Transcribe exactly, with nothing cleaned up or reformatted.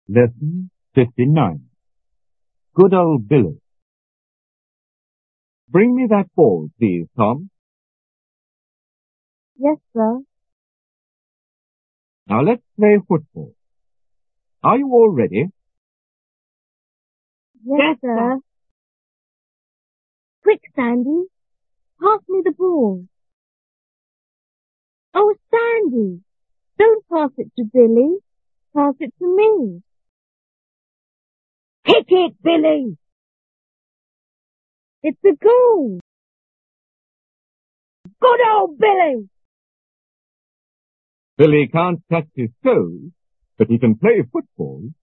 Lesson fifty-nine. Good old Billy. Bring me that ball, please, Tom. Yes, sir. Now let's play football. Are you all ready? Yes, yes sir. sir. Quick, Sandy. Pass me the ball. Oh, Sandy, don't pass it to Billy. Pass it to me. Kick it, Billy! It's a goal! Good old Billy! Billy can't touch his toes, but he can play football.